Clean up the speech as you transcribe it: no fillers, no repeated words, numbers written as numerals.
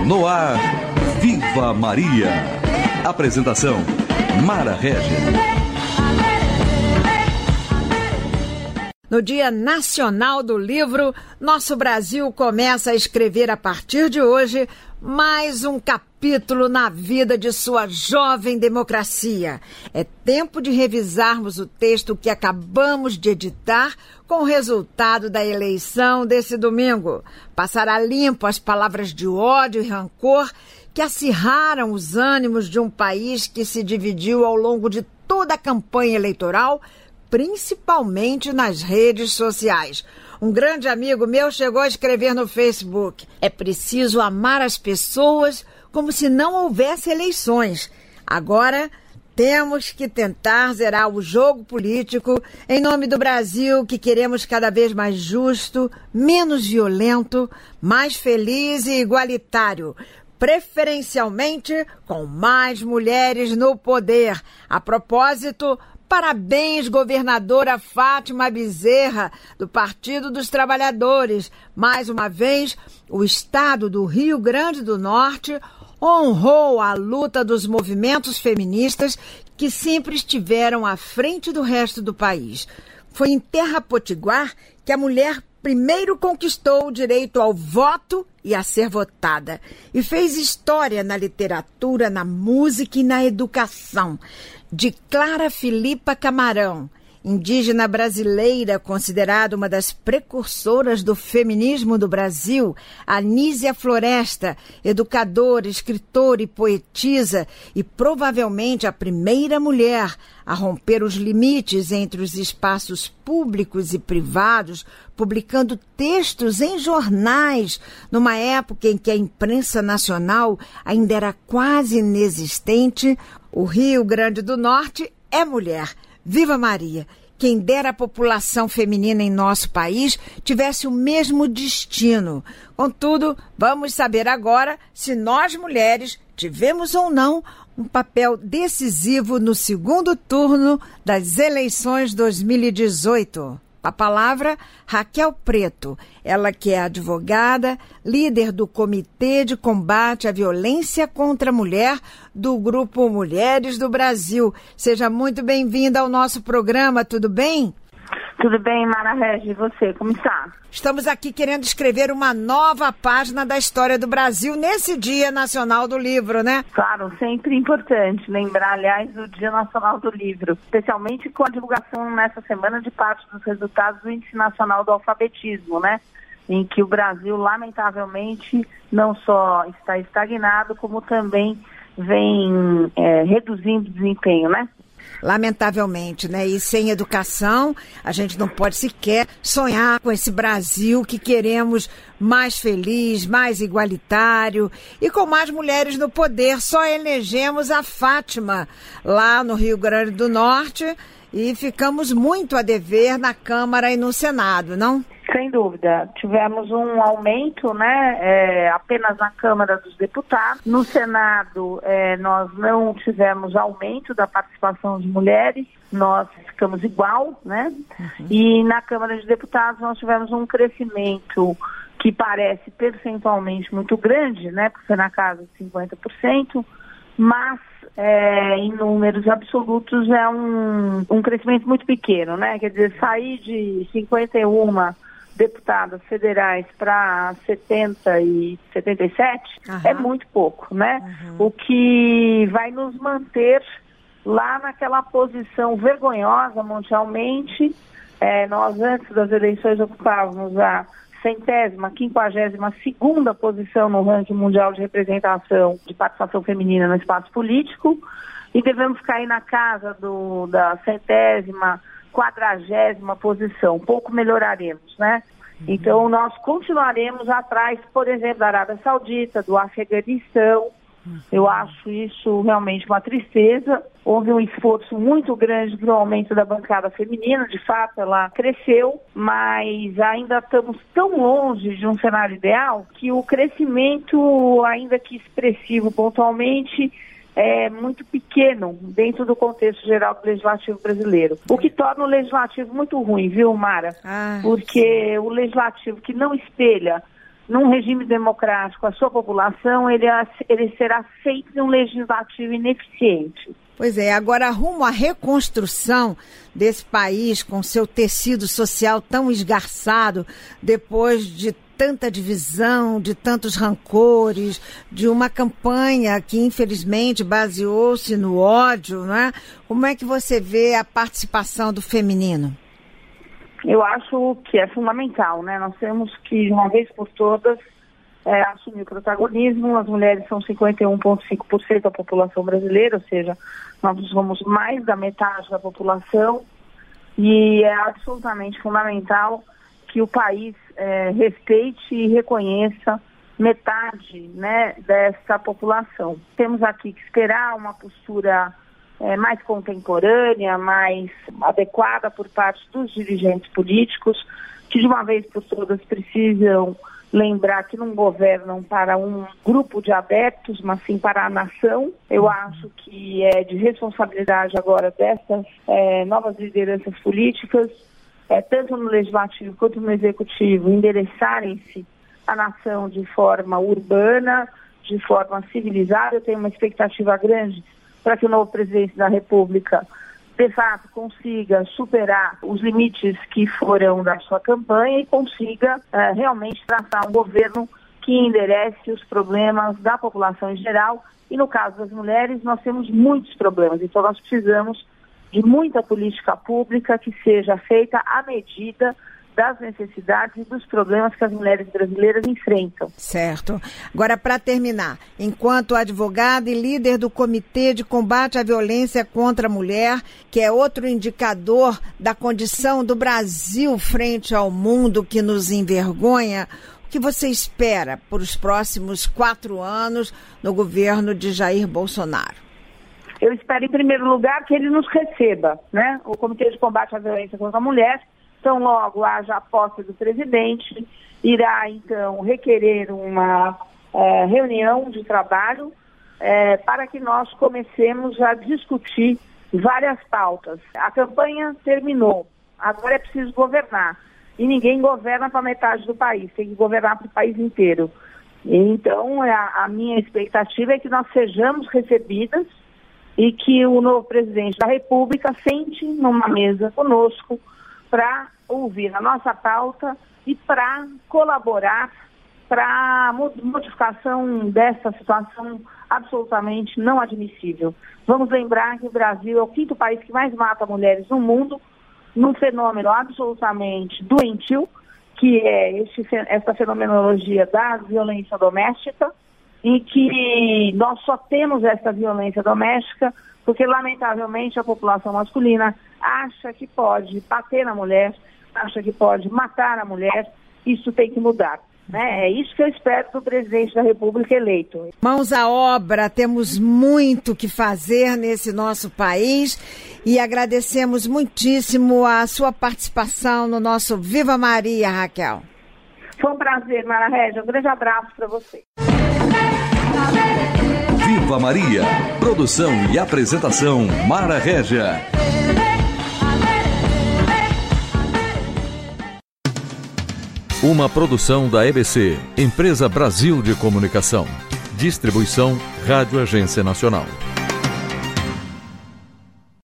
No ar, Viva Maria. Apresentação, Mara Regis. No Dia Nacional do Livro, nosso Brasil começa a escrever a partir de hoje mais um capítulo na vida de sua jovem democracia. É tempo de revisarmos o texto que acabamos de editar com o resultado da eleição desse domingo. Passará limpo as palavras de ódio e rancor que acirraram os ânimos de um país que se dividiu ao longo de toda a campanha eleitoral, principalmente nas redes sociais. Um grande amigo meu chegou a escrever no Facebook: é preciso amar as pessoas como se não houvesse eleições. Agora temos que tentar zerar o jogo político em nome do Brasil que queremos cada vez mais justo, menos violento, mais feliz e igualitário, preferencialmente com mais mulheres no poder. A propósito, parabéns, governadora Fátima Bezerra, do Partido dos Trabalhadores. Mais uma vez, o estado do Rio Grande do Norte honrou a luta dos movimentos feministas que sempre estiveram à frente do resto do país. Foi em Terra Potiguar que a mulher primeiro conquistou o direito ao voto e a ser votada. E fez história na literatura, na música e na educação. De Clara Filipa Camarão, indígena brasileira considerada uma das precursoras do feminismo do Brasil, Anísia Floresta, educadora, escritora e poetisa, e provavelmente a primeira mulher a romper os limites entre os espaços públicos e privados, publicando textos em jornais, numa época em que a imprensa nacional ainda era quase inexistente. O Rio Grande do Norte é mulher. Viva Maria! Quem dera a população feminina em nosso país tivesse o mesmo destino. Contudo, vamos saber agora se nós mulheres tivemos ou não um papel decisivo no segundo turno das eleições 2018. A palavra, Raquel Preto, ela que é advogada, líder do Comitê de Combate à Violência contra a Mulher do Grupo Mulheres do Brasil. Seja muito bem-vinda ao nosso programa, tudo bem? Tudo bem, Mara Regis, e você, como está? Estamos aqui querendo escrever uma nova página da história do Brasil nesse Dia Nacional do Livro, né? Claro, sempre importante lembrar, aliás, o Dia Nacional do Livro, especialmente com a divulgação nessa semana de parte dos resultados do Índice Nacional do Alfabetismo, né? Em que o Brasil, lamentavelmente, não só está estagnado, como também vem reduzindo o desempenho, né? Lamentavelmente, né? E sem educação, a gente não pode sequer sonhar com esse Brasil que queremos mais feliz, mais igualitário e com mais mulheres no poder. Só elegemos a Fátima lá no Rio Grande do Norte e ficamos muito a dever na Câmara e no Senado, não? Sem dúvida. Tivemos um aumento, né, apenas na Câmara dos Deputados. No Senado, nós não tivemos aumento da participação de mulheres, nós ficamos igual, né? Uhum. E na Câmara dos Deputados nós tivemos um crescimento que parece percentualmente muito grande, né, porque foi na casa de 50%, mas em números absolutos é um crescimento muito pequeno, né? Quer dizer, sair de 51 deputadas federais para 70 e 77 é muito pouco, né? O que vai nos manter lá naquela posição vergonhosa mundialmente. Nós, antes das eleições, ocupávamos a 152ª posição no ranking mundial de representação de participação feminina no espaço político e devemos cair na casa da 140ª posição. Pouco melhoraremos, né? Então, nós continuaremos atrás, por exemplo, da Arábia Saudita, do Afeganistão. Eu acho isso realmente uma tristeza. Houve um esforço muito grande para o aumento da bancada feminina, de fato ela cresceu, mas ainda estamos tão longe de um cenário ideal que o crescimento, ainda que expressivo pontualmente, é muito pequeno dentro do contexto geral do legislativo brasileiro. O que torna o legislativo muito ruim, viu, Mara? Porque o legislativo que não espelha num regime democrático, a sua população, ele será sempre um legislativo ineficiente. Pois é, agora rumo à reconstrução desse país com seu tecido social tão esgarçado, depois de tanta divisão, de tantos rancores, de uma campanha que infelizmente baseou-se no ódio, né? Como é que você vê a participação do feminino? Eu acho que é fundamental, né? Nós temos que, de uma vez por todas, assumir o protagonismo. As mulheres são 51,5% da população brasileira, ou seja, nós somos mais da metade da população e é absolutamente fundamental que o país respeite e reconheça metade, né, dessa população. Temos aqui que esperar uma postura mais contemporânea, mais adequada por parte dos dirigentes políticos, que de uma vez por todas precisam lembrar que não governam para um grupo de adeptos, mas sim para a nação. Eu acho que é de responsabilidade agora dessas novas lideranças políticas, tanto no Legislativo quanto no Executivo, endereçarem-se à nação de forma urbana, de forma civilizada. Eu tenho uma expectativa grande para que o novo presidente da República, de fato, consiga superar os limites que foram da sua campanha e consiga realmente traçar um governo que enderece os problemas da população em geral. E no caso das mulheres, nós temos muitos problemas, então nós precisamos de muita política pública que seja feita à medida das necessidades e dos problemas que as mulheres brasileiras enfrentam. Certo. Agora, para terminar, enquanto advogada e líder do Comitê de Combate à Violência contra a Mulher, que é outro indicador da condição do Brasil frente ao mundo que nos envergonha, o que você espera para os próximos 4 anos no governo de Jair Bolsonaro? Eu espero, em primeiro lugar, que ele nos receba, né? O Comitê de Combate à Violência contra a Mulher, tão logo haja a posse do presidente, irá, então, requerer uma reunião de trabalho para que nós comecemos a discutir várias pautas. A campanha terminou, agora é preciso governar. E ninguém governa para metade do país, tem que governar para o país inteiro. Então, a minha expectativa é que nós sejamos recebidas e que o novo presidente da República sente numa mesa conosco para ouvir a nossa pauta e para colaborar para a modificação dessa situação absolutamente não admissível. Vamos lembrar que o Brasil é o 5º país que mais mata mulheres no mundo, num fenômeno absolutamente doentio, que é essa fenomenologia da violência doméstica, em que nós só temos essa violência doméstica porque, lamentavelmente, a população masculina acha que pode bater na mulher, acha que pode matar a mulher. Isso tem que mudar, né? É isso que eu espero do presidente da República eleito. Mãos à obra, temos muito que fazer nesse nosso país e agradecemos muitíssimo a sua participação no nosso Viva Maria, Raquel. Foi um prazer, Mara Régia. Um grande abraço para você. Viva Maria. Produção e apresentação, Mara Régia. Uma produção da EBC, Empresa Brasil de Comunicação. Distribuição Rádio Agência Nacional.